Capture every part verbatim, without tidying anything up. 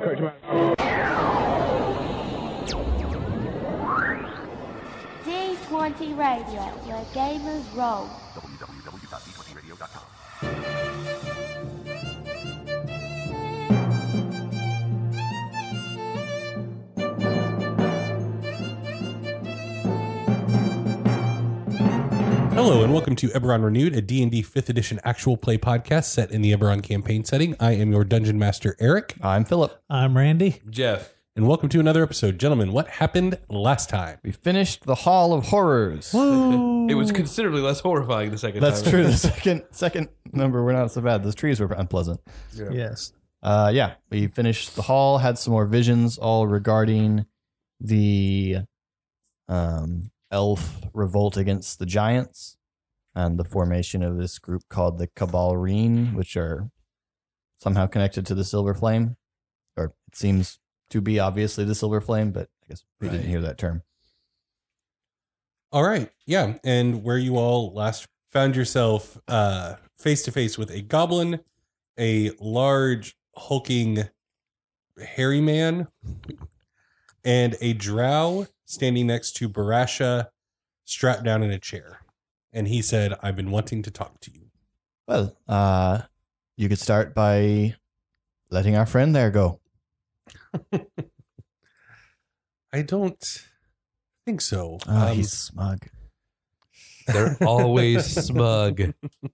D twenty Radio, where gamers roll. w w w dot d twenty radio dot com. Hello and welcome to Eberron Renewed, a D and D fifth edition actual play podcast set in the Eberron campaign setting. I am your Dungeon Master, Eric. I'm Philip. I'm Randy. Jeff. And welcome to another episode. Gentlemen, what happened last time? We finished the Hall of Horrors. It was considerably less horrifying the second That's time. true. The second second number were not so bad. Those trees were unpleasant. Yeah. Yes. Uh, yeah, we finished the hall, had some more visions all regarding the um, elf revolt against the giants and the formation of this group called the Cabalreen, which are somehow connected to the Silver Flame. Or it seems to be obviously the Silver Flame, but I guess we Right. didn't hear that term. All right. Yeah. And where you all last found yourself uh, face to face with a goblin, a large, hulking, hairy man, and a drow standing next to Barasha, strapped down in a chair. And he said, I've been wanting to talk to you. Well, uh, you could start by letting our friend there go. I don't think so. Oh, Um, he's smug. They're always smug.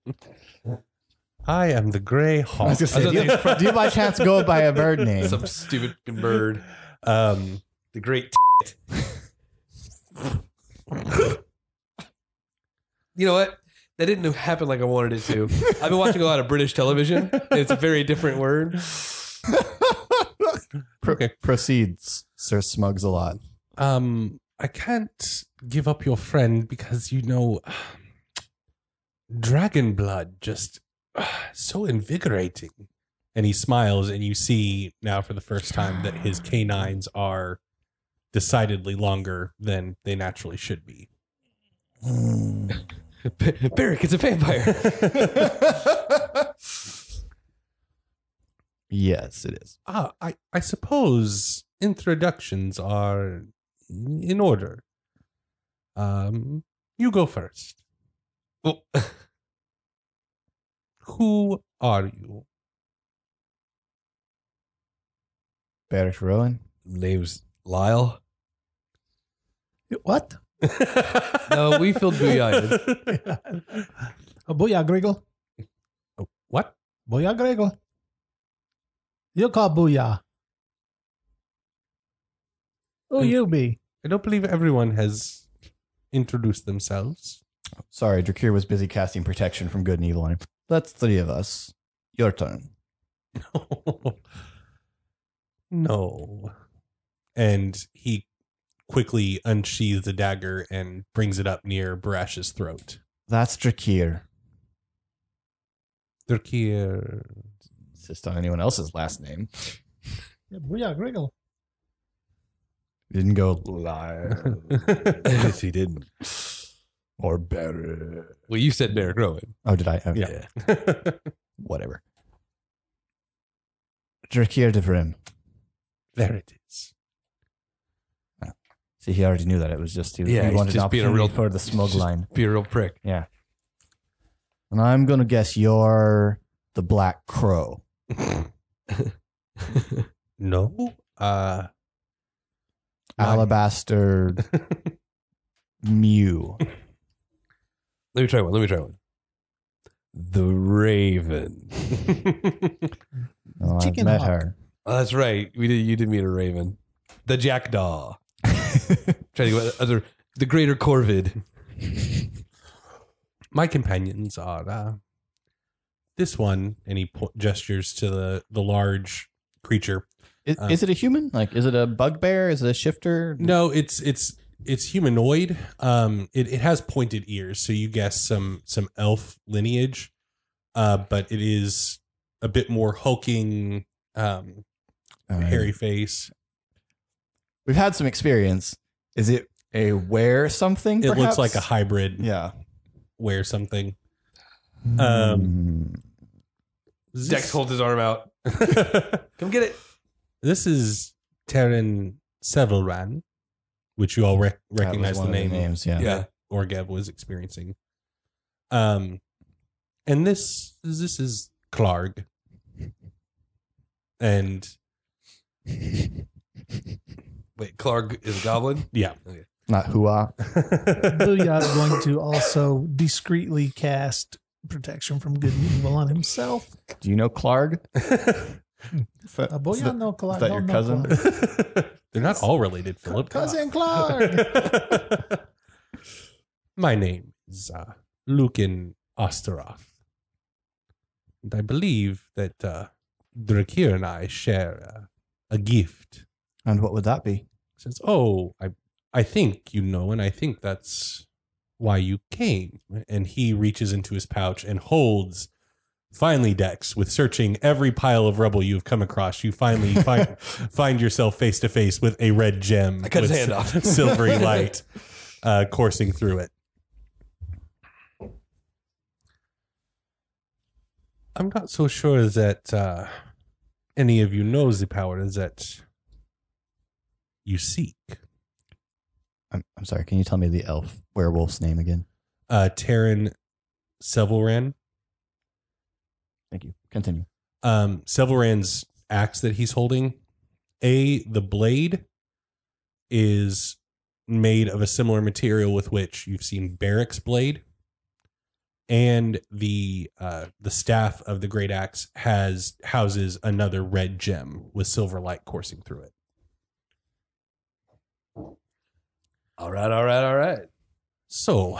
I am the Grey I Hawk. was gonna say, do, you, do you by chance go by a bird name? Some stupid bird. Um, The great You know what? That didn't happen like I wanted it to. I've been watching a lot of British television, and it's a very different word. Pro- Okay. Proceeds, Sir Smugs a lot. um, I can't give up your friend because, you know, dragon blood just uh, so invigorating. And he smiles, and you see now for the first time that his canines are decidedly longer than they naturally should be. Barrick, it's a vampire. Yes, it is. Ah, I, I suppose introductions are in order. Um, you go first. Well, Who are you? Barrett Rowan. name's Lyle. What? No, we feel booyah. Oh, Booyah Griggle. What? Booyah Griggle. You call Booyah. Who you be? I don't believe everyone has introduced themselves. Sorry, Drakir was busy casting protection from good and evil on him. That's three of us. Your turn. No. And he quickly unsheathes the dagger and brings it up near Barash's throat. That's Drakir. Drakir. Insist on anyone else's last name. Yeah, Booyah Griggle. Didn't go Lyle. Yes, he didn't. Or Barrett. Well, you said Barrick Rowan. Oh, did I? Oh, Yeah. Whatever. Drakir de Vrim. There it is. See, he already knew that. It was just, he, Yeah, he he's wanted just an being a opportunity real- for the smug Just line. Be a real prick. Yeah. And I'm going to guess you're the Black Crow. No. Uh, Alabaster Mew. Let me try one. Let me try one. The Raven. Oh, I've Chicken met Hawk. her. Oh, that's right. We did. You did meet a raven. The jackdaw. Trying to go other. The greater corvid. My companions are uh, this one, and he po- gestures to the, the large creature. Is, Uh, is it a human? Like, is it a bugbear? Is it a shifter? No, it's it's it's humanoid. Um, it, it has pointed ears, so you guess some some elf lineage. Uh, but it is a bit more hulking, um, All right. hairy face. We've had some experience. Is it a wear something? It looks perhaps? like a hybrid. Yeah. Wear something. Um, Hmm. is Dex this- holds his arm out. Come get it. This is Terran Sevelran, which you all rec- That was recognize the one of name names, yeah. Yeah. that Orgev was experiencing. Um, and this this is Clarg, and Wait, Clark is a goblin? yeah, Not Hua. Booyah is going to also discreetly cast protection from good and evil on himself. Do you know Clarg? Uh, Booyah, no, Is Clark. that no, your no, cousin? Clark. they're not all related, Philip. Cousin Clark. My name is uh, Lukin Osteroth. And I believe that uh, Drakir and I share uh, a gift. And what would that be? Says, oh, I, I think you know, and I think that's why you came. And he reaches into his pouch and holds, finally, Dex, with searching every pile of rubble you've come across, you finally find, find yourself face to face with a red gem. I cut his with hand off. silvery light uh, coursing through it. I'm not so sure that uh, any of you knows the power that you seek. I'm, I'm sorry. Can you tell me the elf werewolf's name again? Uh, Terran Sevelran. Thank you. Continue. Um, Sevelran's axe that he's holding, A, the blade is made of a similar material with which you've seen Barrick's blade. And the uh, the staff of the great axe has houses another red gem with silver light coursing through it. All right, all right, all right. So,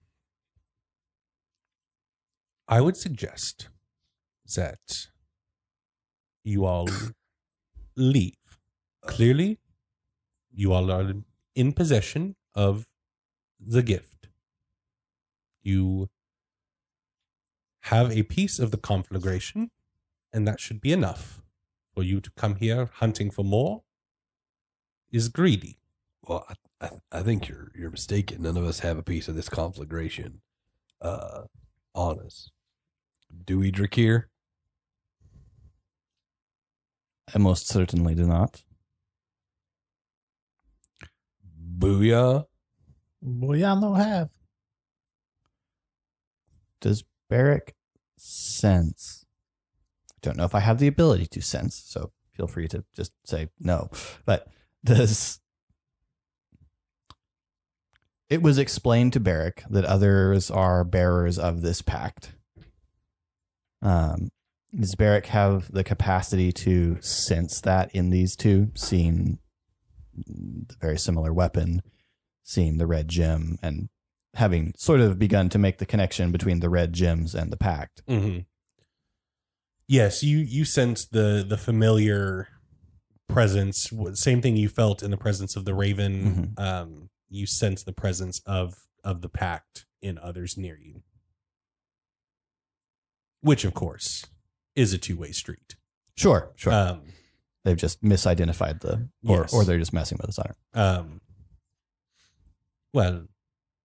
I would suggest that you all leave. Clearly, you all are in possession of the gift. You have a piece of the conflagration, and that should be enough. For you to come here hunting for more is greedy. Well, I, I, I think you're you're mistaken. None of us have a piece of this conflagration uh, on us. Do we, Drakir? I most certainly do not. Booyah. Booyah, no have. Does Barrick sense? I don't know if I have the ability to sense, so feel free to just say no. But does it was explained to Barrick that others are bearers of this pact? Um, does Barrick have the capacity to sense that in these two, seeing the very similar weapon, seeing the red gem, and having sort of begun to make the connection between the red gems and the pact? Mm-hmm. Yes, you you sense the the familiar presence. Same thing you felt in the presence of the raven. Mm-hmm. Um, you sense the presence of of the pact in others near you, which of course is a two way street. Sure, sure. Um, They've just misidentified the, or Yes. or they're just messing with us on it. um, well,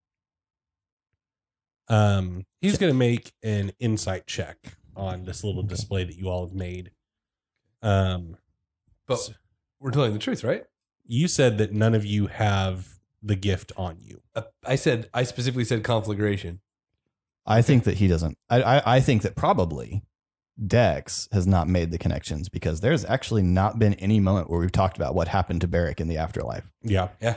um, he's going to make an insight check on this little display that you all have made. Um, But we're telling the truth, right? you said that none of you have the gift on you. Uh, I said, I specifically said conflagration. I think that he doesn't. I, I I think that probably Dex has not made the connections, because there's actually not been any moment where we've talked about what happened to Barrick in the afterlife. Yeah. Yeah.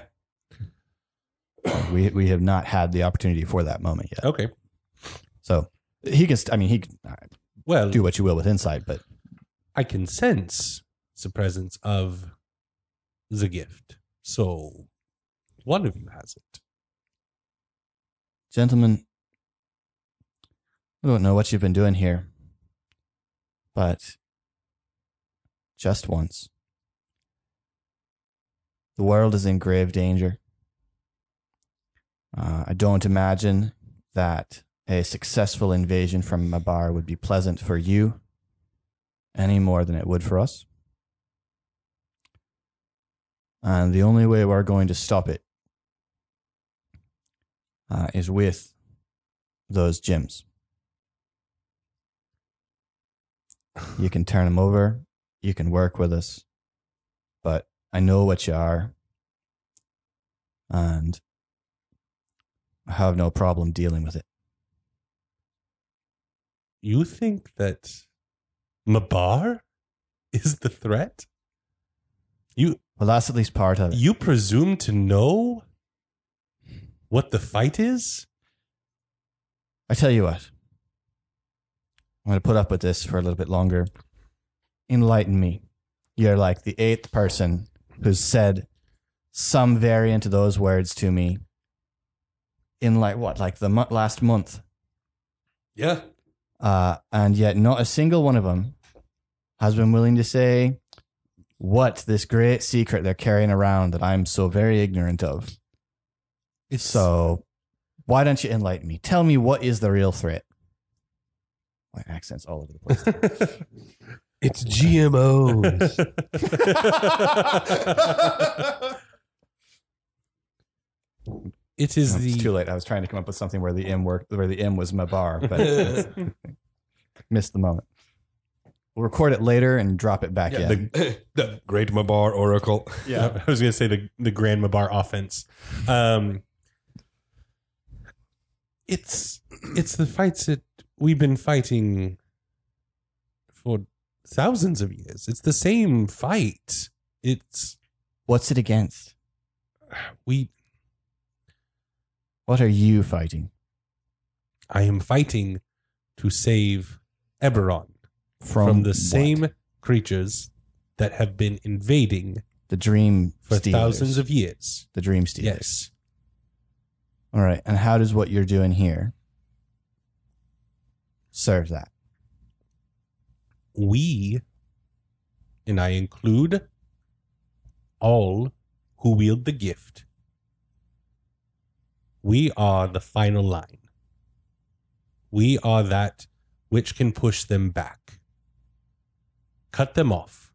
We we have not had the opportunity for that moment yet. Okay. So he can. st- I mean, he can uh, Well, do what you will with insight, but I can sense the presence of the gift. So one of you has it. gentlemen, I don't know what you've been doing here, but just once, the world is in grave danger. Uh, I don't imagine that a successful invasion from Mabar would be pleasant for you any more than it would for us. And the only way we're going to stop it uh, is with those gems. You can turn them over. You can work with us. but I know what you are, and I have no problem dealing with it. You think that Mabar is the threat? You Well, that's at least part of it. you presume to know what the fight is? I tell you what. I'm going to put up with this for a little bit longer. Enlighten me. You're like the eighth person who's said some variant of those words to me in like what, like the mo- last month. Yeah. Uh, and yet not a single one of them has been willing to say what this great secret they're carrying around that I'm so very ignorant of. It's So why don't you enlighten me? Tell me what is the real threat? My accent's all over the place. It's G M Os. It is No, the it's too late. I was trying to come up with something where the M worked, where the M was Mabar, but missed the moment. We'll record it later and drop it back Yeah, in. the, the Great Mabar Oracle. yeah. I was going to say the the Grand Mabar offense. Um, it's it's the fights that we've been fighting for thousands of years. It's the same fight. It's What's it against? we. What are you fighting? I am fighting to save Eberron From, from, the what? same creatures that have been invading The Dream for Stealers. thousands of years. The Dream Stealers. Yes. All right. And how does what you're doing here serve that? We, and I include all who wield the gift, we are the final line. We are that which can push them back, cut them off.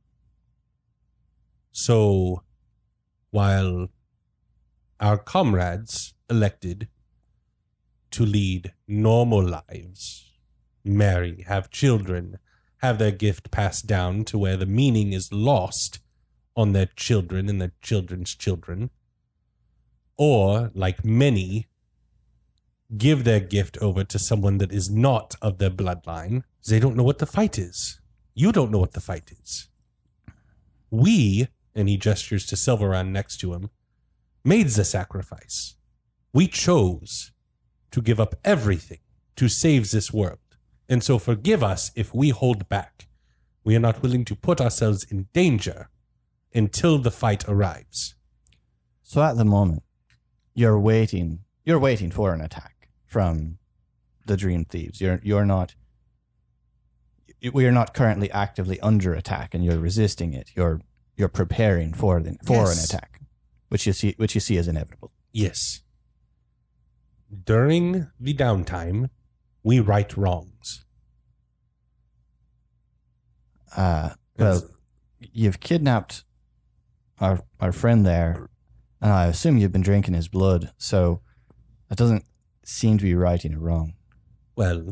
So while our comrades elected to lead normal lives, marry, have children, have their gift passed down to where the meaning is lost on their children and their children's children, or, like many, give their gift over to someone that is not of their bloodline, they don't know what the fight is. You don't know what the fight is. We, and he gestures to Silveron next to him, made the sacrifice. We chose to give up everything to save this world. And so forgive us if we hold back. We are not willing to put ourselves in danger until the fight arrives. So at the moment, you're waiting. You're waiting for an attack from the Dream Thieves. You're you're not. We are not currently actively under attack, and you're resisting it. You're you're preparing for the, for Yes. an attack, which you see which you see as inevitable. Yes. During the downtime, we right wrongs. Uh, well, you've kidnapped our our friend there, and I assume you've been drinking his blood. So that doesn't seem to be righting or wrong. Well,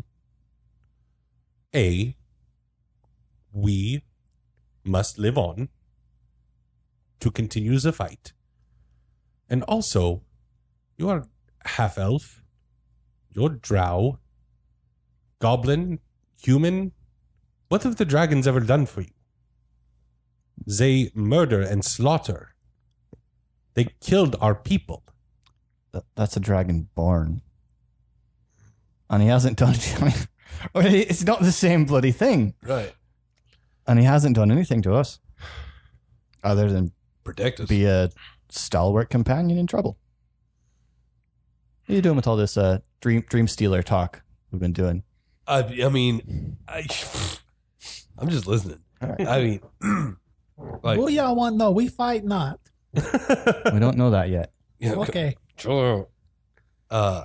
A, we must live on to continue the fight. And also, you are half-elf, you're drow, goblin, human. What have the dragons ever done for you? They murder and slaughter. They killed our people. That, that's a dragon born, and he hasn't done. I mean, it's not the same bloody thing, Right. and he hasn't done anything to us other than Protect us. be a stalwart companion in trouble. What are you doing with all this uh, dream dream stealer talk we've been doing? I, I mean, I, I'm just listening. All right. I mean, like, Well, y'all want to know? We fight not. We don't know that yet. you know, Okay. Sure. Uh,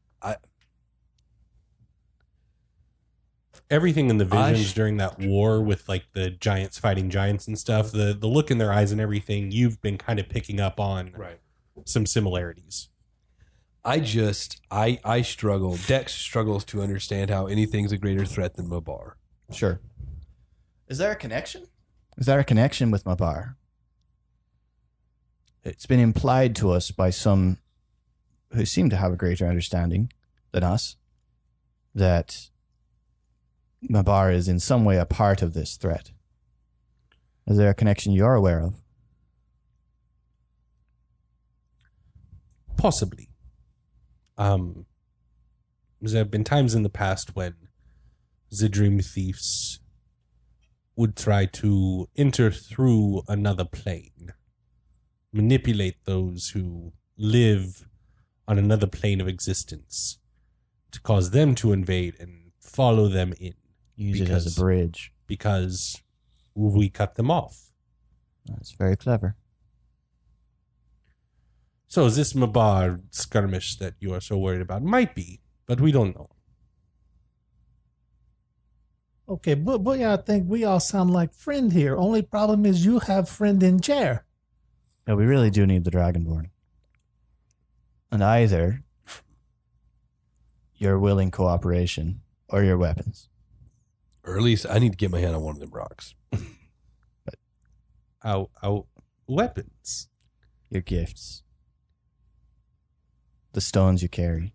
Everything in the I visions sh- during that war with like the giants fighting giants and stuff, the the look in their eyes and everything, you've been kind of picking up on right. some similarities. I just, I, I struggle. Dex struggles to understand how anything's a greater threat than Mabar. Sure. Is there a connection? Is there a connection with Mabar? it's been implied to us by some who seem to have a greater understanding than us that Mabar is in some way a part of this threat. Is there a connection you're aware of? Possibly. Um, there have been times in the past when the dream thieves would try to enter through another plane, manipulate those who live on another plane of existence to cause them to invade and follow them in. Use it as a bridge. Because we cut them off. That's very clever. So this Mabar skirmish that you are so worried about might be, but we don't know. Okay, but but yeah, I think we all sound like friend here. Only problem is you have friend in chair. Yeah, we really do need the Dragonborn. And either your willing cooperation or your weapons. Or at least I need to get my hand on one of them rocks. Our, our weapons. Your gifts. The stones you carry.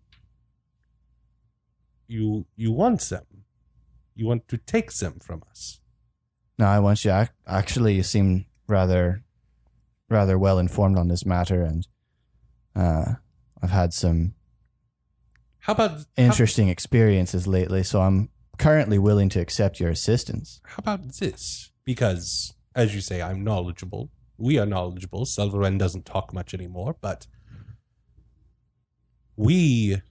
You you want them. You want to take them from us. No, I want you. ac- Actually, you seem rather, rather well informed on this matter, and uh, I've had some How about interesting experiences lately. So I'm currently willing to accept your assistance. How, how about this? Because, as you say, I'm knowledgeable. We are knowledgeable. Silveren doesn't talk much anymore, but we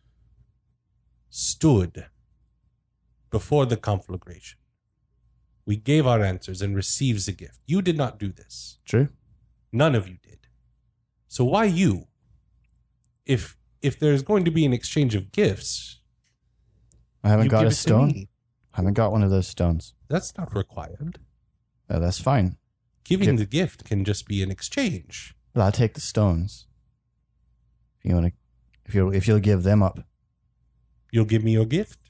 stood before the conflagration. We gave our answers and received the gift. You did not do this. True. None of you did. So why you? If if there's going to be an exchange of gifts, I haven't you got give a it to stone. me. Haven't got one of those stones. That's not required. Uh, that's fine. Giving Give- the gift can just be an exchange. But I'll take the stones. If you want to, if you if you'll give them up. You'll give me your gift?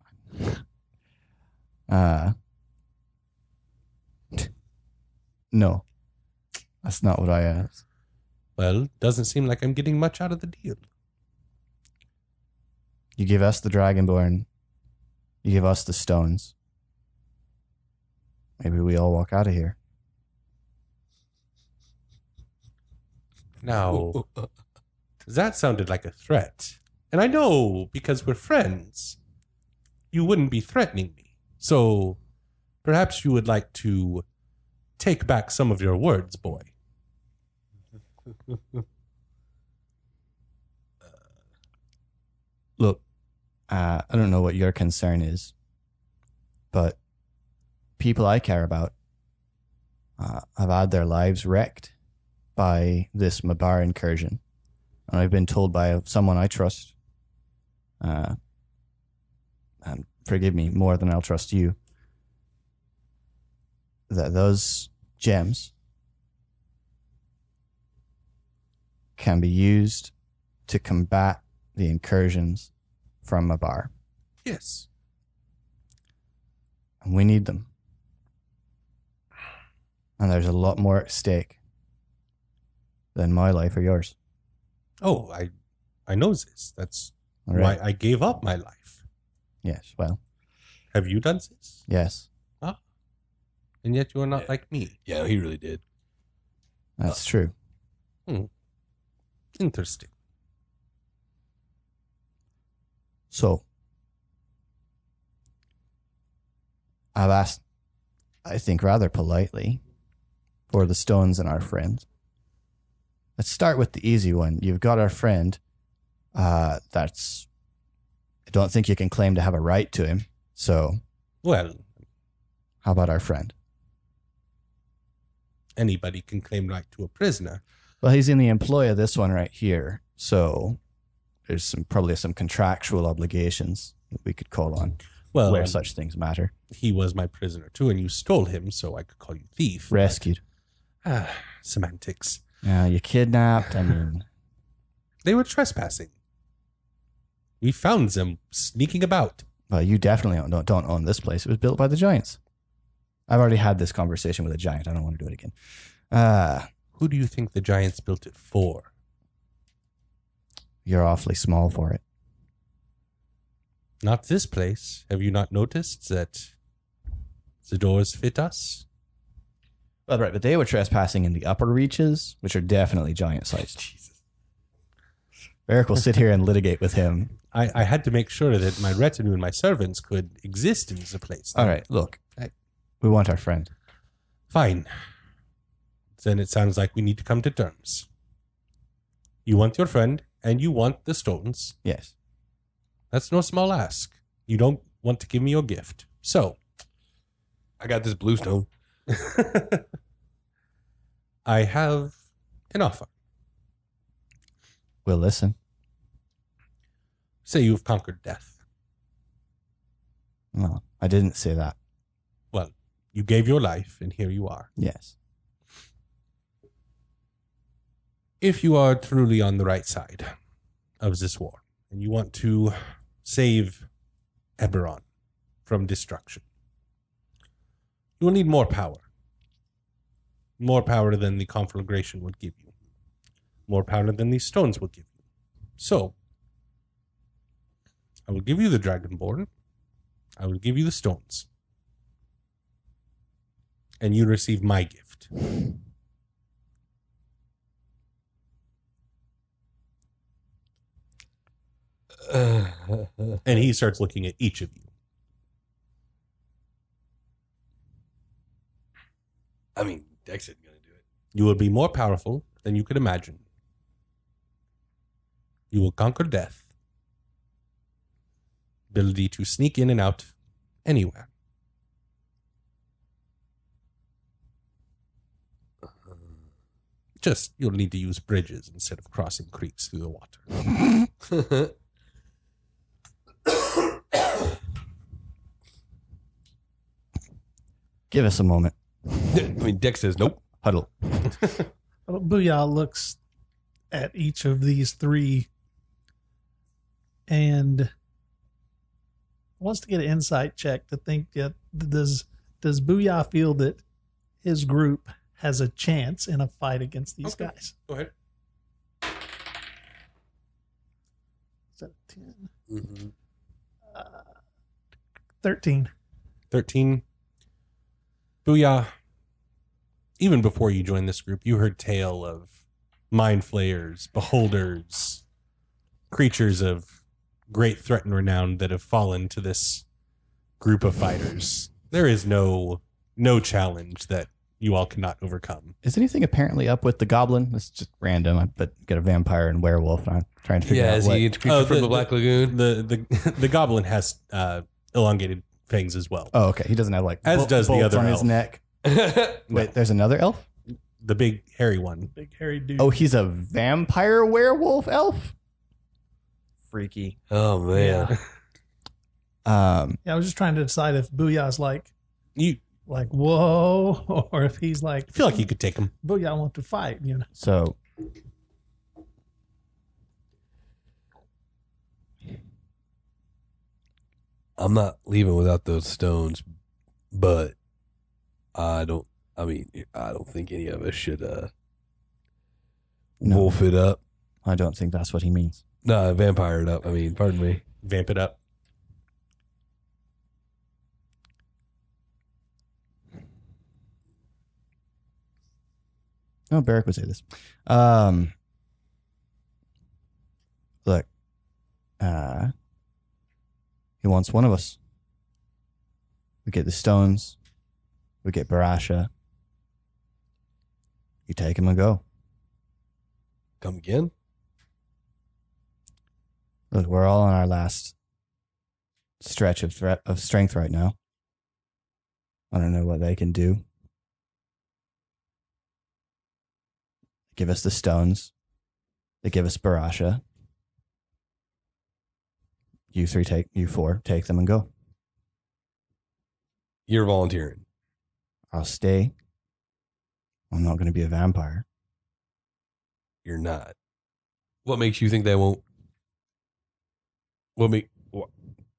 Uh, no, that's not what I asked. Well, doesn't seem like I'm getting much out of the deal. You give us the Dragonborn. You give us the stones. Maybe we all walk out of here. Now, that sounded like a threat. And I know, because we're friends, you wouldn't be threatening me. So, perhaps you would like to take back some of your words, boy. Look, uh, I don't know what your concern is, but people I care about uh, have had their lives wrecked by this Mabar incursion. And I've been told by someone I trust, uh, and forgive me, more than I'll trust you, that those gems can be used to combat the incursions from Mabar. Yes. And we need them. And there's a lot more at stake than my life or yours. Oh, I I know this. That's All right? why I gave up my life. Yes, well, Have you done this? yes, And yet you are not like me. Yeah, he really did. that's true. Interesting. So, I've asked, I think rather politely, for the stones and our friend. Let's start with the easy one. You've got our friend. Uh, that's, I don't think you can claim to have a right to him. So, Well, how about our friend? anybody can claim right to a prisoner. Well, he's in the employ of this one right here. So, there's some probably some contractual obligations that we could call on Well, where um, such things matter. he was my prisoner too, and you stole him, so I could call you thief. Rescued. Ah, semantics. Yeah, you kidnapped. I mean, They were trespassing. We found them sneaking about. well, you definitely don't, don't own this place. It was built by the giants. I've already had this conversation with a giant. I don't want to do it again. Uh, Who do you think the giants built it for? You're awfully small for it. Not this place. Have you not noticed that the doors fit us? Well, right, but they were trespassing in the upper reaches, which are definitely giant sized. Jesus. Eric will sit here and litigate with him. I, I had to make sure that my retinue and my servants could exist in the place. All right, look. I- We want our friend. Fine. Then it sounds like we need to come to terms. You want your friend, and you want the stones. Yes. That's no small ask. You don't want to give me your gift. So, I got this blue stone. I have an offer. We'll listen. Say you've conquered death. No, I didn't say that. Well, you gave your life, and here you are. Yes. If you are truly on the right side of this war, and you want to save Eberron from destruction, you will need more power. More power than the conflagration would give you. More power than these stones will give you. So, I will give you the Dragonborn. I will give you the stones. And you receive my gift. And he starts looking at each of you. I mean, Dex isn't going to do it. You will be more powerful than you could imagine. You will conquer death. Ability to sneak in and out anywhere. Just, you'll need to use bridges instead of crossing creeks through the water. Give us a moment. I mean, Dex says nope. Huddle. Booyah looks at each of these three and wants to get an insight check to think that does does Booyah feel that his group has a chance in a fight against these Okay. guys? Go ahead. Is that a ten? Mm-hmm. Uh, thirteen. thirteen. Booyah. Even before you joined this group, you heard tale of mind flayers, beholders, creatures of great threat and renown that have fallen to this group of fighters. There is no no challenge that you all cannot overcome. Is anything apparently up with the goblin? It's just random, but got a vampire and werewolf, and I'm trying to figure Yeah, out is what. he a creature Oh, from the- the Black Lagoon? The the the goblin has uh, elongated fangs as well. Oh, okay. He doesn't have like As bol- does the bolts other on his elf. neck. Wait, there's another elf? The big hairy one. Big hairy dude. Oh, he's a vampire werewolf elf? Freaky. Oh, man. Um, Yeah, I was just trying to decide if Booyah's like You like whoa, or if he's like feel like you could take him. Booyah want to fight. You know, so I'm not leaving without those stones, but I don't, I mean, I don't think any of us should uh, No. wolf it up. I don't think that's what he means. No, vampire it up. I mean, pardon me. Vamp it up. No, Barrick would say this. Um, look, uh, he wants one of us. We get the stones. We get Barasha. You take him and go. Come again? Look, we're all on our last stretch of threat of strength right now. I don't know what they can do. Give us the stones. They give us Barasha. You three take, you four, take them and go. You're volunteering. I'll stay. I'm not going to be a vampire. You're not. What makes you think they won't? What make? What?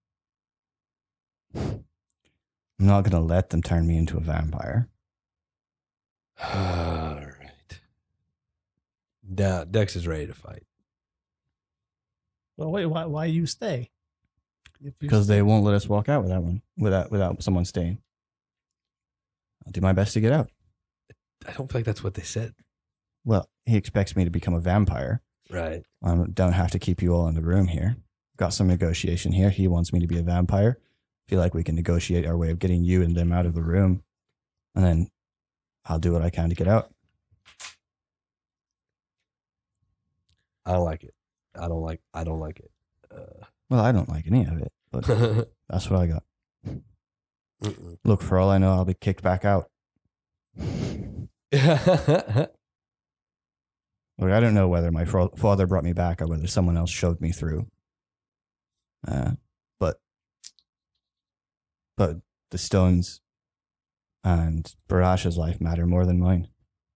I'm not going to let them turn me into a vampire. All right. Da- Dex is ready to fight. Well, wait, why why you stay? If you Because stay- they won't let us walk out without one, without without someone staying. I'll do my best to get out. I don't feel like that's what they said. Well, he expects me to become a vampire. Right. I don't have to keep you all in the room here. Got some negotiation here. He wants me to be a vampire. Feel like we can negotiate our way of getting you and them out of the room. And then I'll do what I can to get out. I don't like it. I don't like. I don't like it. Uh, Well, I don't like any of it, but that's what I got. mm-mm. Look, for all I know, I'll be kicked back out. Look, I don't know whether my fro- father brought me back or whether someone else shoved me through. Uh, but, but the stones and Barasha's life matter more than mine.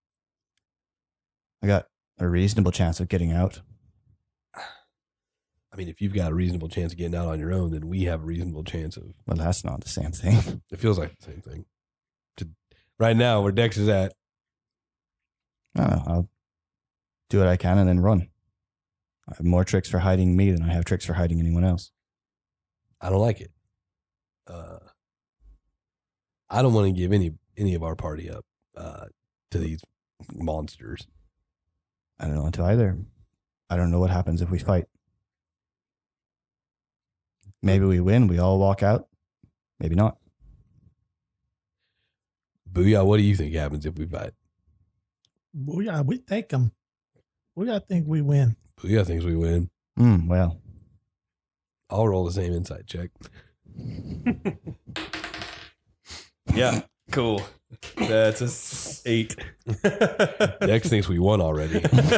I got a reasonable chance of getting out. I mean, if you've got a reasonable chance of getting out on your own, then we have a reasonable chance of. Well, that's not the same thing. It feels like the same thing. To, right now, where Dex is at, I don't know. I'll do what I can and then run. I have more tricks for hiding me than I have tricks for hiding anyone else. I don't like it. Uh, I don't want to give any any of our party up uh, to these monsters. I don't want to either. I don't know what happens if we fight. Maybe we win, we all walk out. Maybe not. Booyah, what do you think happens if we fight? Booyah, we take them. Booyah think we win. Booyah thinks we win. Hmm, well. I'll roll the same insight check. Yeah, cool. That's a s- eight. Dex thinks we won already.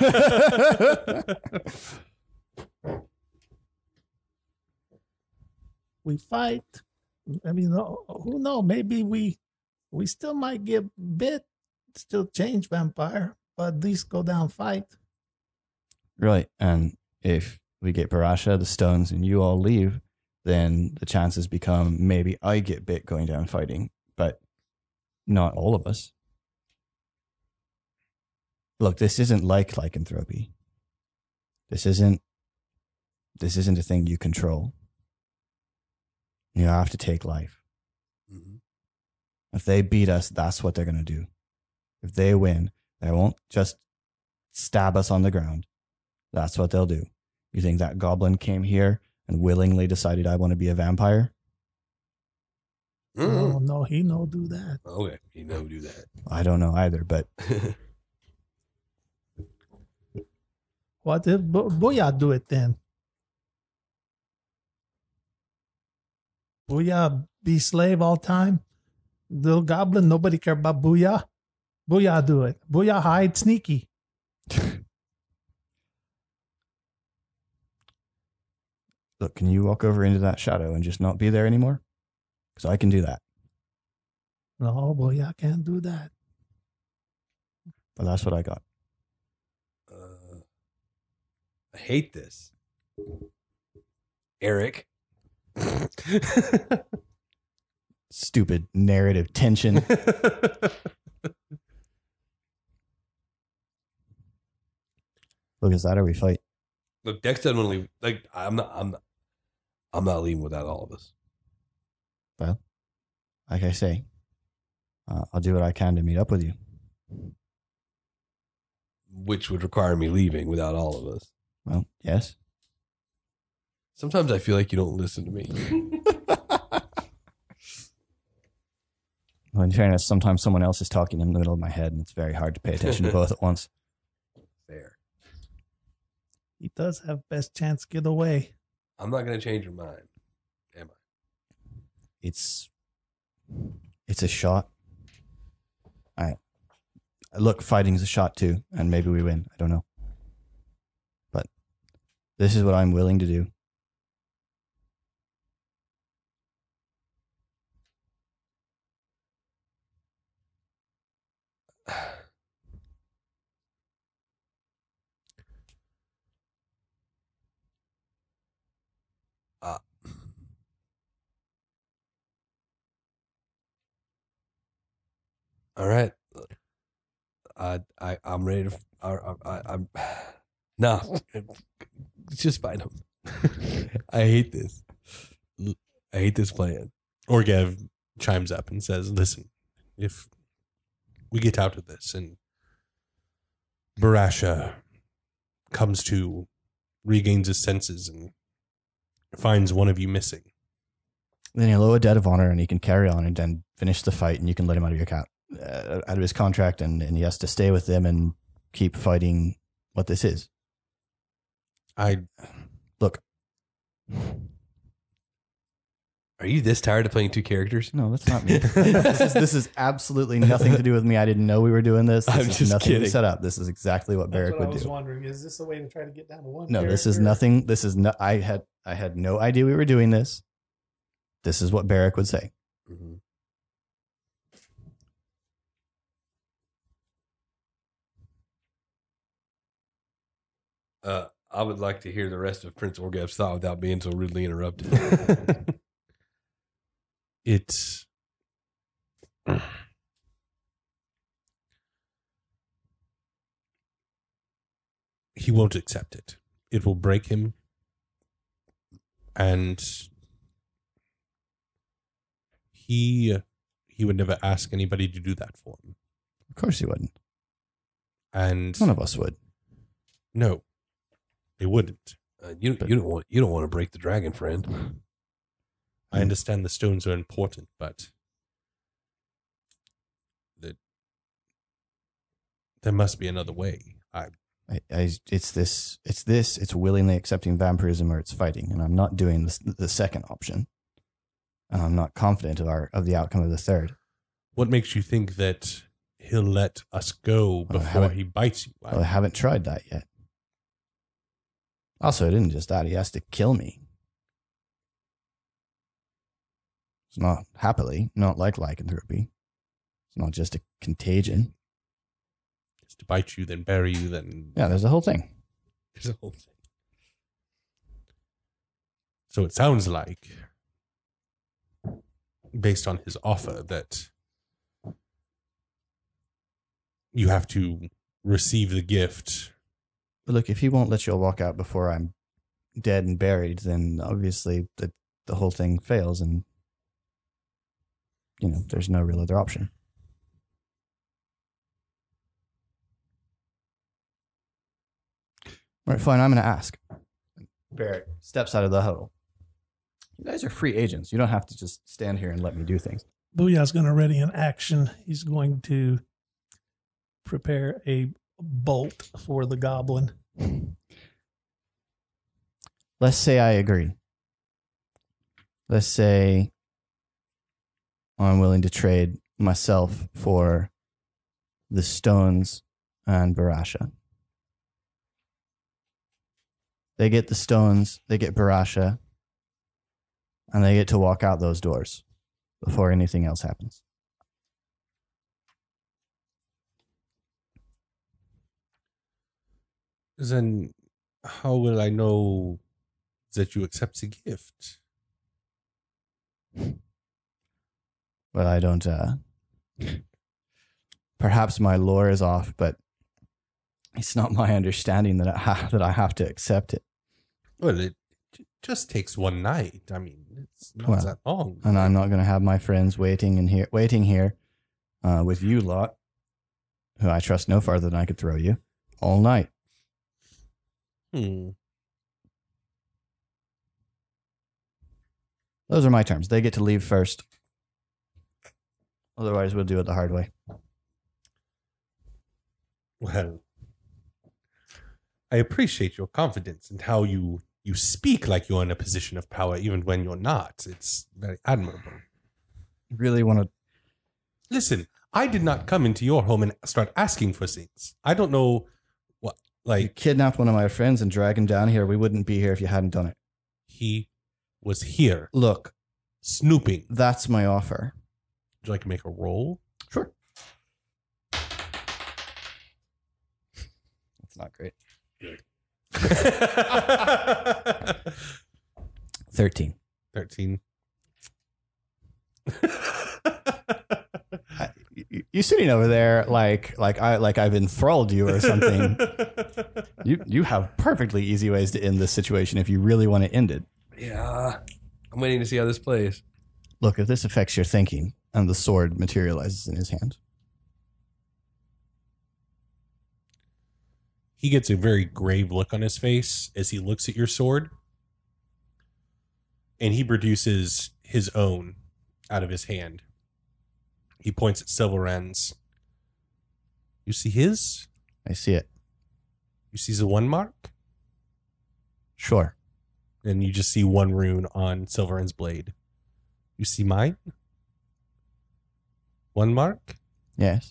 We fight. I mean, who knows? Maybe we we still might get bit, still change vampire, but at least go down fight. Right. And if we get Barasha, the stones, and you all leave, then the chances become maybe I get bit going down fighting, but not all of us. Look, this isn't like lycanthropy. This isn't this isn't a thing you control. You have to take life. Mm-hmm. If they beat us, that's what they're going to do. If they win, they won't just stab us on the ground. That's what they'll do. You think that goblin came here and willingly decided I want to be a vampire? Mm-hmm. No, no, he no do that. Okay, you know who do that. I don't know either, but What if Bo- Booyah do it then? Booyah be slave all time? Little goblin, nobody care about Booyah. Booyah do it. Booyah hide sneaky. look, can you walk over into that shadow and just not be there anymore? Because I can do that. No, Booyah can't do that. But that's what I got. Uh, I hate this. Eric. Stupid narrative tension. Look, is that or we fight? Look, Dex doesn't want to leave. Like, I'm not. I'm not. I'm not leaving without all of us. Well, like I say, uh, I'll do what I can to meet up with you. Which would require me leaving without all of us. Well, yes. Sometimes I feel like you don't listen to me. Well, in fairness, sometimes someone else is talking in the middle of my head, and it's very hard to pay attention to both at once. Fair. He does have best chance get away. I'm not going to change your mind, am I? It's it's a shot. I look, fighting's a shot too, and maybe we win. I don't know, but this is what I'm willing to do. Uh, all right. I, I, I'm ready to. I, I, I'm. Nah, just fight him. I hate this. I hate this plan. Orgev chimes up and says, listen, if we get out of this and Barasha comes to, regains his senses and finds one of you missing. Then he'll owe a debt of honor and he can carry on and then finish the fight and you can let him out of your cap, uh, out of his contract and, and he has to stay with them and keep fighting what this is. I Look. Are you this tired of playing two characters? No, that's not me. this, is, this is absolutely nothing to do with me. I didn't know we were doing this. This I'm is just nothing kidding. to set up. This is exactly what That's Barrick what I would was do. wondering. Is this a way to try to get down to one? No, this is character? nothing. This is no. I had I had no idea we were doing this. This is what Barrick would say. Mm-hmm. Uh, I would like to hear the rest of Prince Orgev's thought without being so rudely interrupted. it's he won't accept it. It will break him, and he he would never ask anybody to do that for him. Of course he wouldn't. And None of us would. no, they wouldn't. Uh, you you don't want you don't want to break the dragon, friend. I understand the stones are important, but the, there must be another way. I I, I, it's this. It's this. It's willingly accepting vampirism or it's fighting, and I'm not doing this, the second option. And I'm not confident of our of the outcome of the third. What makes you think that he'll let us go Well, I before haven't- he bites you? Well, I haven't tried that yet. Also, it isn't just that he has to kill me. It's not happily, not like lycanthropy. It's not just a contagion. It's to bite you, then bury you, then... Yeah, there's a whole thing. There's a whole thing. So it sounds like, based on his offer, that you have to receive the gift. But look, if he won't let you all walk out before I'm dead and buried, then obviously the the whole thing fails, and you know there's no real other option. All right, fine. I'm going to ask. Barrett steps out of the huddle. You guys are free agents. You don't have to just stand here and let me do things. Booyah's going to ready an action. He's going to prepare a bolt for the goblin. Let's say I agree. Let's say I'm willing to trade myself for the stones and Barasha. They get the stones, they get Barasha, and they get to walk out those doors before anything else happens. Then how will I know that you accept the gift? Well, I don't, uh, perhaps my lore is off, but it's not my understanding that I, ha- that I have to accept it. Well, it j- just takes one night. I mean, it's not Well, that long. And I'm not going to have my friends waiting in here, waiting here uh, with you lot, who I trust no farther than I could throw you, all night. Hmm. Those are my terms. They get to leave first. Otherwise, we'll do it the hard way. Well, I appreciate your confidence and how you, you speak like you're in a position of power, even when you're not. It's very admirable. Really want to... Listen, I did not come into your home and start asking for things. I don't know what, You like, kidnapped one of my friends and dragged him down here. We wouldn't be here if you hadn't done it. he was here Look, snooping. that's my offer. Would you like to make a roll? Sure. That's not great. thirteen. thirteen. I, you, you sitting over there like like I like I've enthralled you or something. you you have perfectly easy ways to end this situation if you really want to end it. Yeah. I'm waiting to see how this plays. Look, if this affects your thinking, and the sword materializes in his hand. He gets a very grave look on his face as he looks at your sword. And he produces his own out of his hand. He points at Silveren's. You see his? I see it. You see the one mark? Sure. And you just see one rune on Silveren's blade. You see mine? One mark? Yes.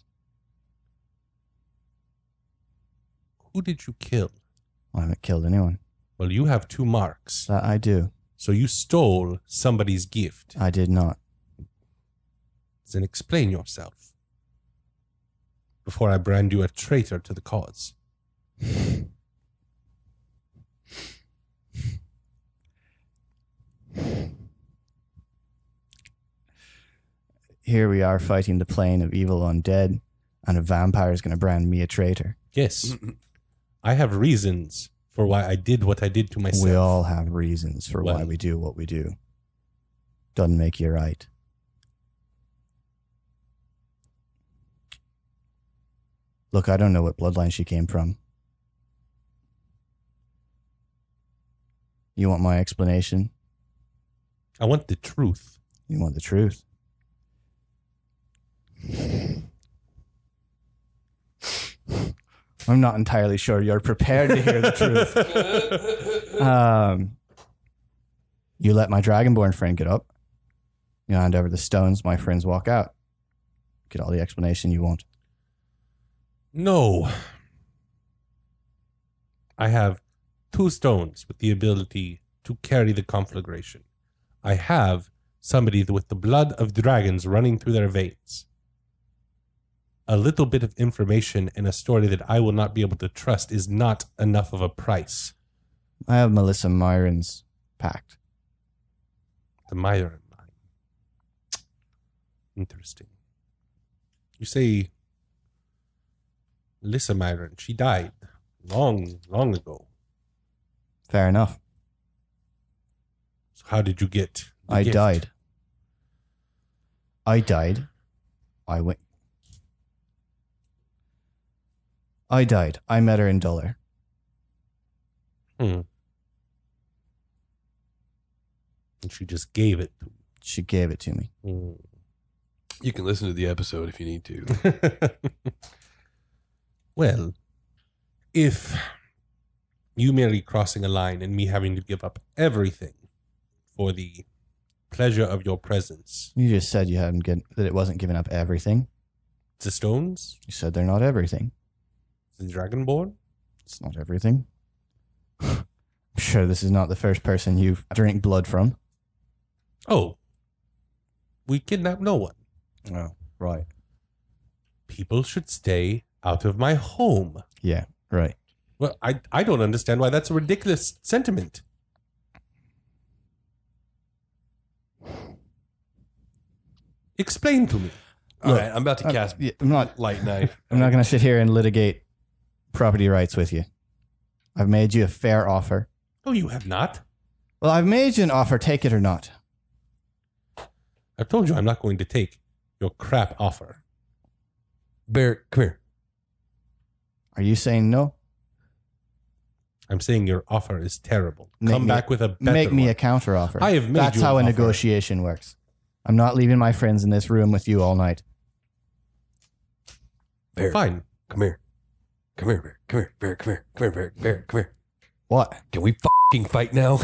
Who did you kill? I haven't killed anyone. Well, you have two marks. That I do. So you stole somebody's gift. I did not. Then explain yourself before I brand you a traitor to the cause. Here we are fighting the plane of evil undead, and a vampire is going to brand me a traitor. Yes. I have reasons for why I did what I did to myself. We all have reasons for Well. why we do what we do. Doesn't make you right. Look, I don't know what bloodline she came from. You want my explanation? I want the truth. You want the truth? I'm not entirely sure you're prepared to hear the truth. Um, you let my Dragonborn friend get up. You hand over the stones, my friends walk out. Get all the explanation you want. No. I have two stones with the ability to carry the conflagration. I have somebody with the blood of dragons running through their veins. A little bit of information in a story that I will not be able to trust is not enough of a price. I have Melissa Myron's pact. The Myron line. Interesting. You say Melissa Myron, she died long, long ago. Fair enough. So how did you get the I gift? died. I died. I went. I died. I met her in Duller. Hmm. And she just gave it to She gave it to me. me. You can listen to the episode if you need to. Well, if you merely crossing a line and me having to give up everything for the pleasure of your presence, You just said you hadn't get, that it wasn't giving up everything. the stones, You said they're not everything. the Dragonborn, It's not everything. I'm sure this is not the first person you've drank blood from. oh, we kidnap no one. Oh, right. People should stay out of my home. Yeah, right. Well, I, I don't understand why that's a ridiculous sentiment. Explain to me. All Look, right, I'm about to I'm- cast yeah, I'm not. light knife. I'm not going to sit here and litigate property rights with you. I've made you a fair offer. No, you have not. Well, I've made you an offer. Take it or not. I've told you I'm not going to take your crap offer. Bear, come here. Are you saying no? I'm saying your offer is terrible. Make Come me- back with a better Make me one. a counter offer. I have made That's you how a an offer. negotiation works. I'm not leaving my friends in this room with you all night. Bear, Fine. come here. Come here, Bear. Come here, Bear. Come here. Come here, Bear. Bear, come here. What? Can we fucking fight now?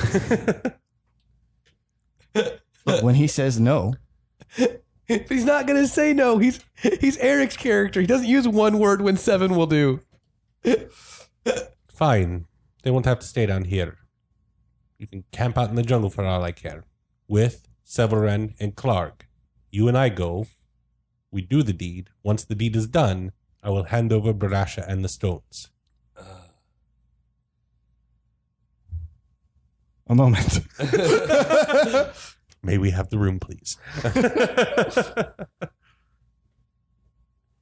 Look, when he says no, He's not gonna say no. He's he's Eric's character. He doesn't use one word when seven will do. Fine. They won't have to stay down here. You can camp out in the jungle for all I care. With Severen and Clark. You and I go. We do the deed. Once the deed is done, I will hand over Barasha and the stones. a moment. May we have the room, please?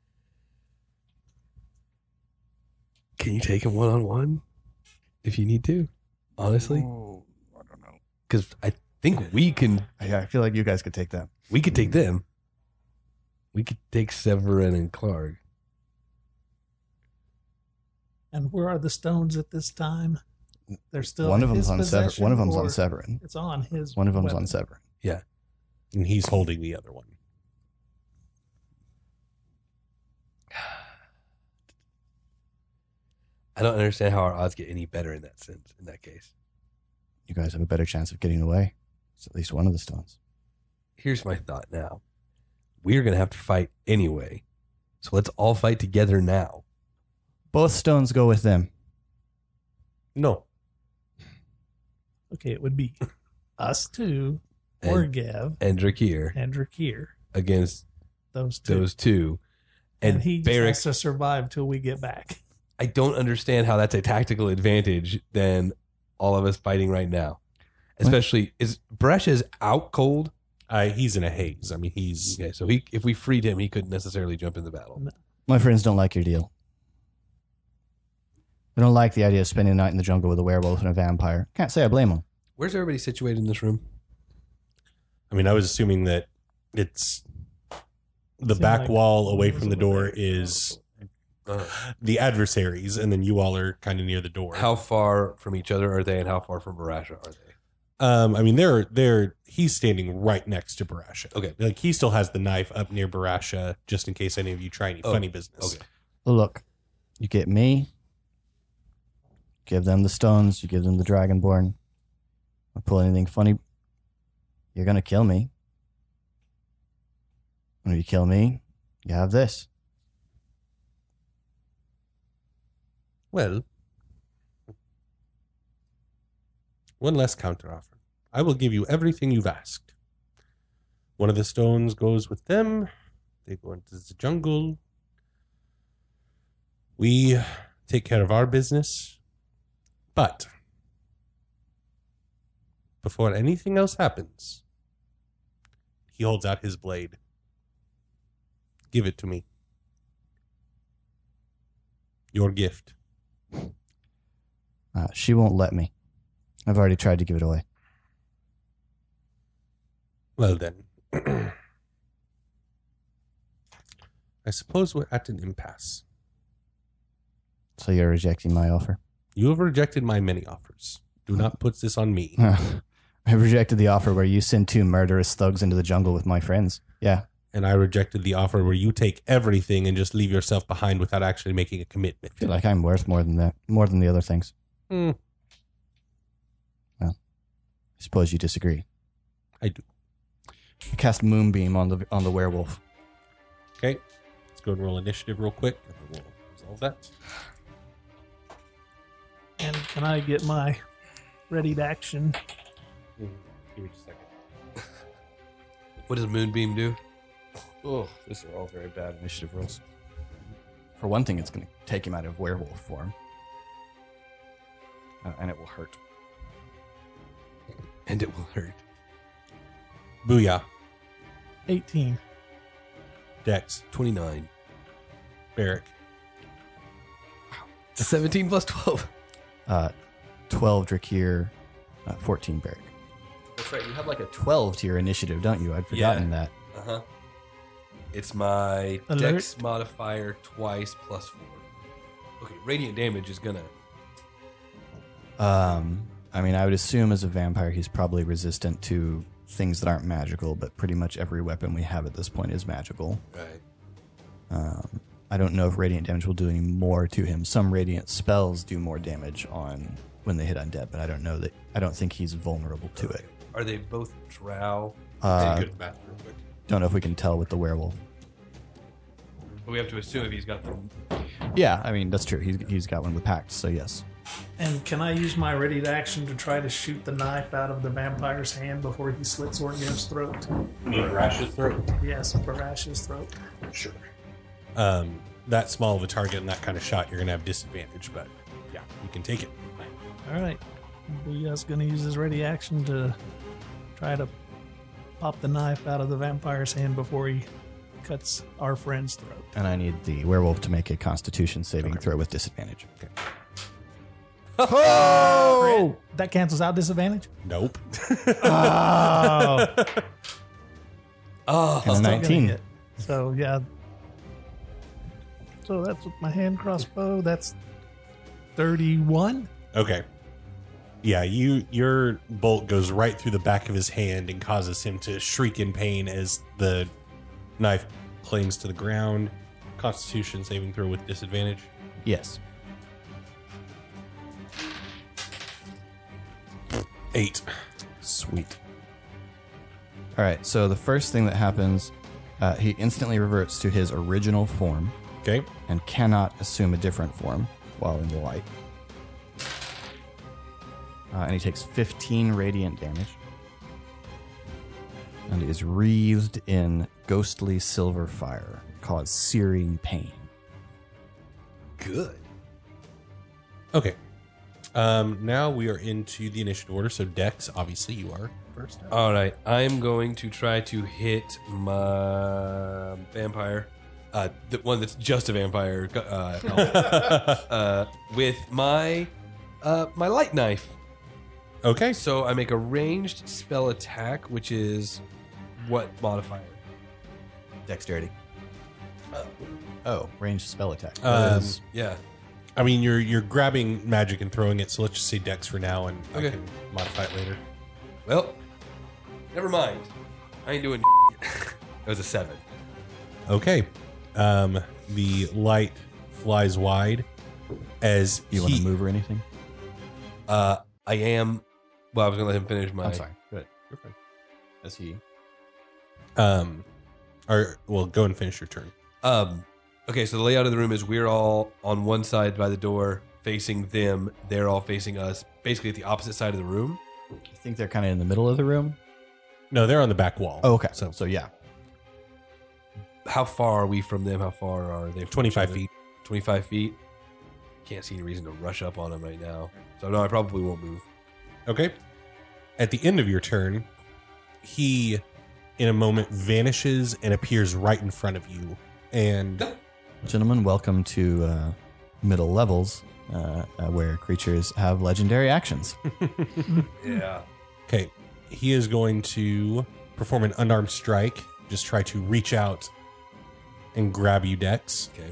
Can you take him one on one if you need to? Honestly, Oh, I don't know. because I think we can. Yeah, I feel like you guys could take that. We could take them. We could take Severin and Clark. And where are the stones at this time? They're still One in of them's his on Severin. possession, One of them's or on Severin. It's on his. One of them's weapon? on Severin. Yeah. And he's holding the other one. I don't understand how our odds get any better in that sense. In that case, You guys have a better chance of getting away. It's at least one of the stones. here's my thought. Now, we're gonna have to fight anyway, so let's all fight together now. Both stones go with them. No. Okay, it would be us two, or And, Gav, and Drakir and Drakir. against Those two. those two, and, and, he just Barrick. has to survive till we get back. I don't understand how that's a tactical advantage than all of us fighting right now. Especially, is Brescia's out cold? Uh, he's in a haze. I mean, he's Okay, so he if we freed him, he couldn't necessarily jump in the battle. My friends don't like your deal. They don't like the idea of spending the night in the jungle with a werewolf and a vampire. Can't say I blame them. Where's everybody situated in this room? I mean, I was assuming that it's the Seemed back like wall away it was from the over door there. is Uh, the adversaries, and then you all are kind of near the door. how far from each other are they, and how far from Barasha are they? Um, I mean, they're they're he's standing right next to Barasha. Okay. Like he still has the knife up near Barasha, just in case any of you try any Oh, funny business. Okay. Look, you get me, give them the stones, you give them the dragonborn. I pull anything funny, you're gonna kill me. When you kill me, you have this. Well, one less counteroffer. I will give you everything you've asked. One of the stones goes with them. They go into the jungle. We take care of our business. But before anything else happens, he holds out his blade. Give it to me. Your gift. Uh, she won't let me. I've already tried to give it away. Well then. I suppose we're at an impasse. So you're rejecting my offer? You have rejected my many offers. Do not put this on me. I rejected the offer where you send two murderous thugs into the jungle with my friends. Yeah. And I rejected the offer where you take everything and just leave yourself behind without actually making a commitment. I feel like I'm worth more than that, more than the other things. Hmm, I suppose you disagree. I do. I cast Moonbeam on the on the werewolf. Okay. Let's go and roll initiative real quick, and then we'll resolve that. And can I get my ready action? Hmm, Give me just a second. What does Moonbeam do? Oh, these are all very bad initiative rolls. For one thing, it's going to take him out of werewolf form. Uh, and it will hurt. And it will hurt. Booyah. eighteen. Dex. twenty-nine. Barrick. seventeen plus twelve. Uh, twelve Drakir, uh, fourteen Barrick. That's right, you have like a twelve to your initiative, don't you? I'd forgotten that. Uh huh. It's my Alert. dex modifier twice plus four. Okay, radiant damage is gonna. Um, I mean, I would assume as a vampire, he's probably resistant to things that aren't magical, but pretty much every weapon we have at this point is magical. Right. Um, I don't know if radiant damage will do any more to him. Some radiant spells do more damage on when they hit undead, but I don't know that. I don't think he's vulnerable to it. Are they both drow? Uh, Good math real quick. don't know if we can tell with the werewolf. But we have to assume if he's got them. Yeah, I mean that's true. He's he's got one with pact, so yes. And can I use my ready action to try to shoot the knife out of the vampire's hand before he slits Orgev's throat? Need Rash's throat? Yes, Barash's throat. Sure. Um, that small of a target and that kind of shot, you're going to have disadvantage, but yeah, you can take it. All right. Booyah's going to use his ready action to try to pop the knife out of the vampire's hand before he cuts our friend's throat. And I need the werewolf to make a Constitution saving Okay. throw with disadvantage. Oh! That cancels out disadvantage? Nope. Oh. Oh, And a Still gonna nineteen. hit. So, yeah. So that's with my hand crossbow. That's thirty-one. Okay. Yeah, you your bolt goes right through the back of his hand and causes him to shriek in pain as the knife clings to the ground. Constitution saving throw with disadvantage. Yes. Eight. Sweet. All right. So the first thing that happens, uh, he instantly reverts to his original form Okay. and cannot assume a different form while in the light. Uh, and he takes fifteen radiant damage. And is wreathed in ghostly silver fire, cause searing pain. good. Okay. Um, now we are into the initiative order. So Dex, obviously you are first. up. All right, I'm going to try to hit my vampire, uh, the one that's just a vampire, uh, elf, uh, with my uh, my light knife. Okay. So I make a ranged spell attack, which is what modifier? Dexterity. Oh, ranged spell attack. Um, Yeah. I mean, you're you're grabbing magic and throwing it, so let's just say Dex for now, and I Okay. can modify it later. Well, never mind. I ain't doing. It was a seven. Okay. Um, the light flies wide as you want he- to move or anything? Uh, I am. Well, I was gonna let him finish my. I'm sorry. Good. You're fine. As he. Um, or well, go and finish your turn. Um, okay, so the layout of the room is we're all on one side by the door facing them. They're all facing us, basically at the opposite side of the room. I think they're kind of in the middle of the room. No, they're on the back wall. Oh, okay. So So, so yeah. How far are we from them? How far are they from twenty-five each other? feet. twenty-five feet. Can't see any reason to rush up on them right now. So, no, I probably won't move. Okay. At the end of your turn, he, in a moment, vanishes and appears right in front of you. And Gentlemen, welcome to uh, middle levels, uh, uh, where creatures have legendary actions. Yeah. okay, he is going to perform an unarmed strike. Just try to reach out and grab you, Dex. Okay.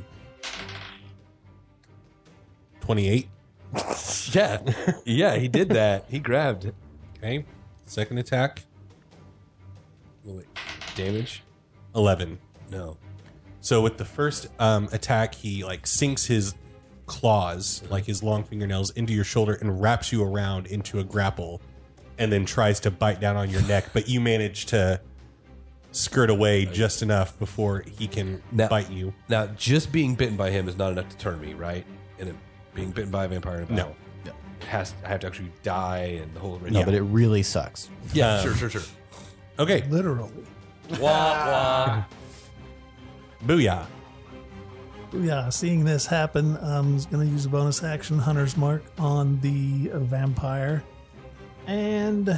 twenty-eight. Yeah. Yeah, he did that. He grabbed it. Okay. Second attack, Wait, damage? eleven. No. So with the first um, attack, he like sinks his claws, like his long fingernails, into your shoulder and wraps you around into a grapple, and then tries to bite down on your neck. But you manage to skirt away just enough before he can Now- bite you. Now, just being bitten by him is not enough to turn me, right? And it, being bitten by a vampire in a battle. No. It has, I have to actually die and the whole. No, but it really sucks. Yeah, Um, sure, sure, sure. Okay, Literally. Wah, wah. booyah. Yeah, seeing this happen, um, is going to use a bonus action, Hunter's Mark, on the uh, vampire. And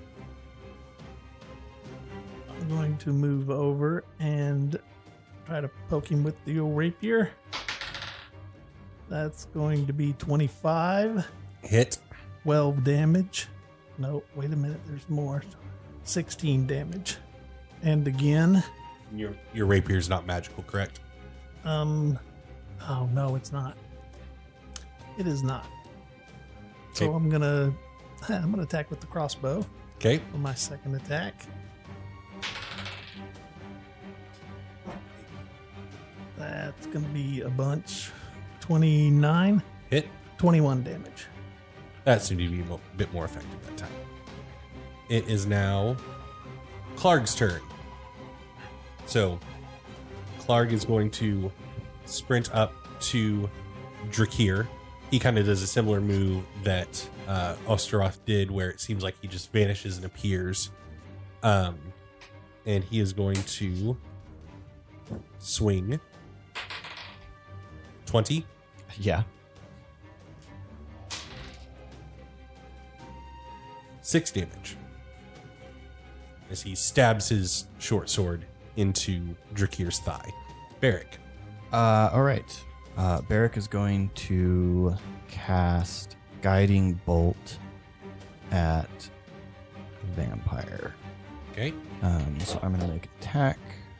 I'm going to move over and try to poke him with the old rapier. That's going to be twenty-five, Hit. twelve damage. No, wait a minute, there's more. sixteen damage. And again, Your your rapier's not magical, correct? um, oh no, it's not. It is not. So Okay. I'm gonna, I'm gonna attack with the crossbow Okay. for my second attack. That's gonna be a bunch. twenty-nine, Hit. twenty-one damage. That seemed to be a bit more effective that time. It is now Clark's turn. So Clark is going to sprint up to Drakir. He kind of does a similar move that uh, Osteroth did, where it seems like he just vanishes and appears. Um, and he is going to swing twenty. Yeah. Six damage as he stabs his short sword into Drakir's thigh. Barrick. Uh, all right. Uh, Barrick is going to cast Guiding Bolt at Vampire. Okay. Um, so I'm going to make an attack.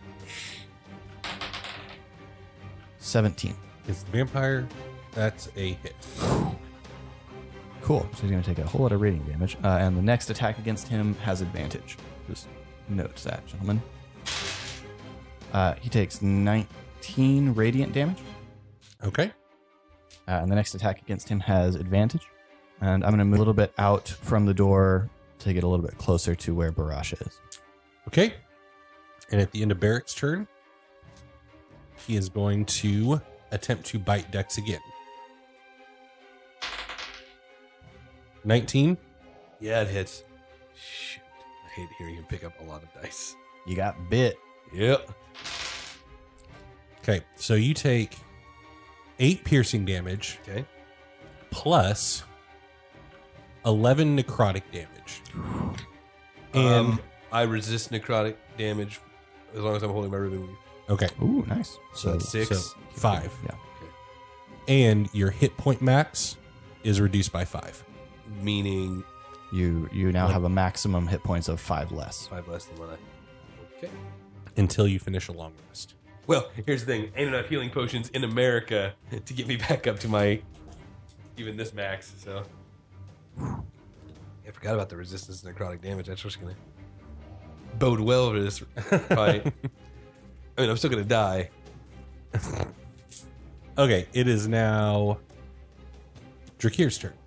seventeen. It's the vampire. That's a hit. Cool. So he's going to take a whole lot of radiant damage. Uh, and the next attack against him has advantage. Just note that, gentlemen. Uh, he takes nineteen radiant damage. Okay. Uh, and the next attack against him has advantage. And I'm going to move a little bit out from the door to get a little bit closer to where Barasha is. Okay. And at the end of Barrick's turn, he is going to attempt to bite Dex again. nineteen. Yeah, it hits. Shoot. I hate hearing him pick up a lot of dice. You got bit. Yep. Okay. So you take eight piercing damage Okay. plus eleven necrotic damage. And Um, I resist necrotic damage as long as I'm holding my ribbon weave. okay. Ooh, nice. So that's six. So five. Yeah. And your hit point max is reduced by five. Meaning You you now have a maximum hit points of five less. five less than what I. Okay. Until you finish a long rest. Well, here's the thing. Ain't enough healing potions in America to get me back up to my even this max. So I forgot about the resistance to necrotic damage. That's what's gonna bode well for this fight. I mean, I'm still gonna die. Okay, it is now Drakir's turn.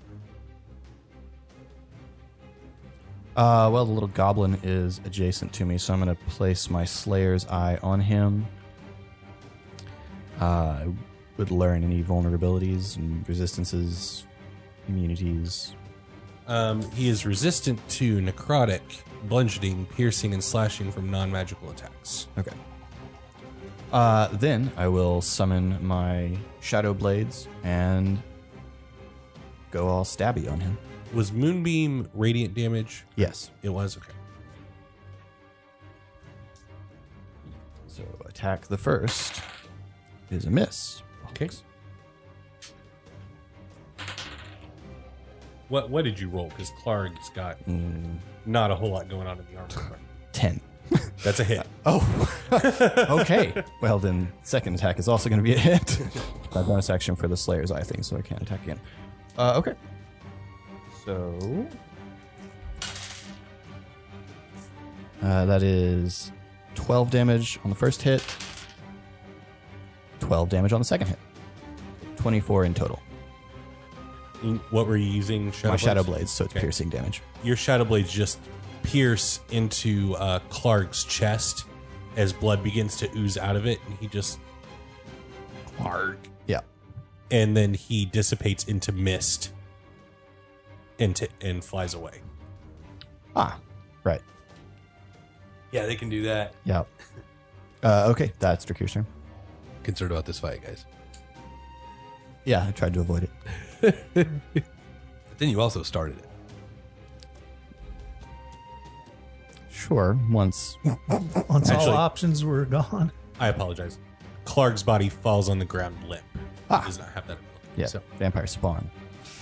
Uh, well, the little goblin is adjacent to me, so I'm going to place my Slayer's Eye on him. Uh, would learn any vulnerabilities and resistances, immunities. Um, he is resistant to necrotic, bludgeoning, piercing, and slashing from non-magical attacks. Okay. Uh, then I will summon my Shadow Blades and go all stabby on him. Was Moonbeam radiant damage? Yes. It was? Okay. So attack the first is a miss. Okay. What what did you roll? Because Clark's got Mm, not a whole lot going on in the armor department. ten. That's a hit. Oh, okay. Well, then second attack is also going to be a hit. My bonus action for the Slayer's Eye thing, so I can't attack again. Uh, okay. So uh, that is twelve damage on the first hit, twelve damage on the second hit, twenty-four in total. What were you using? Shadow My Blades? Shadow Blades, so it's Okay. piercing damage. Your Shadow Blades just pierce into uh, Clark's chest as blood begins to ooze out of it, and he just Clark, Yeah. and then he dissipates into mist, and t- and flies away. Ah, right. Yeah, they can do that. Yeah. Uh, okay, that's Drakir's turn. Concerned about this fight, guys. Yeah, I tried to avoid it. But then you also started it. Sure, once. Once Actually- all options were gone. I apologize. Clark's body falls on the ground limp. Ah. He does not have that ability. Yeah, So, vampire spawn.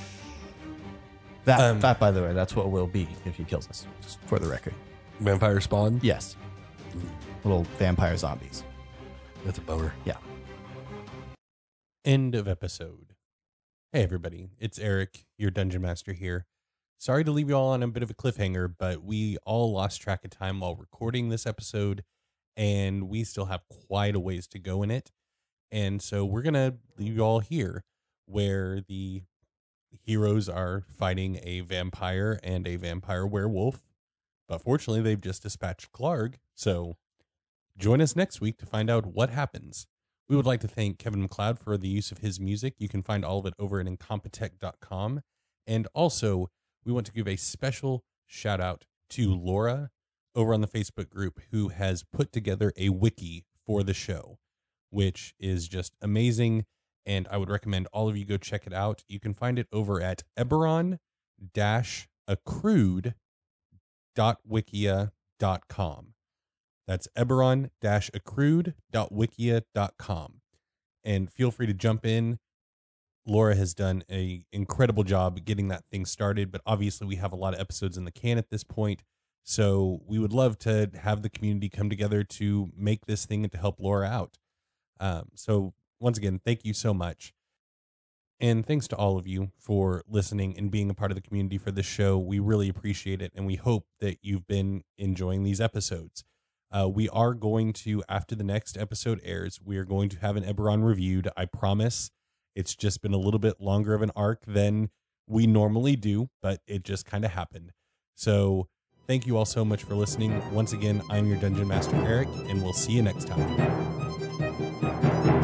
That, Um, that, by the way, that's what will be if he kills us, just for the record. Vampire spawn? Yes. Little vampire zombies. That's a bummer. Yeah. end of episode. Hey everybody, it's Eric, your dungeon master here. Sorry to leave you all on a bit of a cliffhanger, but we all lost track of time while recording this episode, and we still have quite a ways to go in it. And so we're going to leave you all here, where the heroes are fighting a vampire and a vampire werewolf. But fortunately, they've just dispatched Clark, so join us next week to find out what happens. We would like to thank Kevin MacLeod for the use of his music. You can find all of it over at incompetech dot com. And also, we want to give a special shout out to Laura over on the Facebook group, who has put together a wiki for the show, which is just amazing. And I would recommend all of you go check it out. You can find it over at eberron dash accrued dot wikia dot com. That's eberron dash accrued dot wikia dot com. And feel free to jump in. Laura has done an incredible job getting that thing started, but obviously we have a lot of episodes in the can at this point. So we would love to have the community come together to make this thing and to help Laura out. Um, so once again, thank you so much. And thanks to all of you for listening and being a part of the community for this show. We really appreciate it, and we hope that you've been enjoying these episodes. Uh, we are going to, after the next episode airs, we are going to have an Eberron reviewed. I promise. It's just been a little bit longer of an arc than we normally do, but it just kind of happened. So thank you all so much for listening. Once again, I'm your Dungeon Master, Eric, and we'll see you next time.